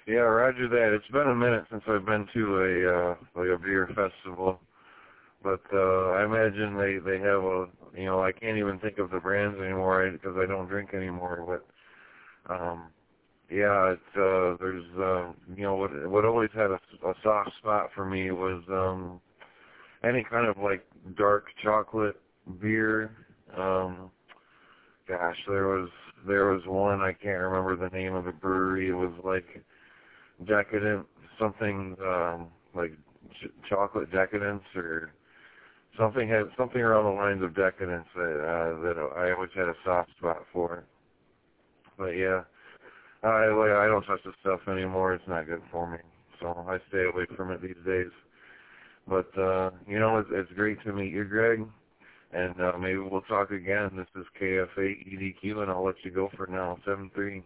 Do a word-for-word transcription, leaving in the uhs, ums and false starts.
Yeah, roger that. It's been a minute since I've been to a uh, like a beer festival, but uh, I imagine they they have a you know I can't even think of the brands anymore because I don't drink anymore. But um, yeah, it's uh, there's uh, you know what what always had a, a soft spot for me was um, any kind of like dark chocolate beer. Um, gosh, there was there was one I can't remember the name of the brewery. It was like Decadent something um, like ch- chocolate decadence or something had something around the lines of decadence that uh, that I always had a soft spot for. But yeah, I like I don't touch the stuff anymore. It's not good for me, so I stay away from it these days. But uh, you know, it's, it's great to meet you, Greg, and uh, maybe we'll talk again. This is K F eight E D Q, and I'll let you go for now. Seven three.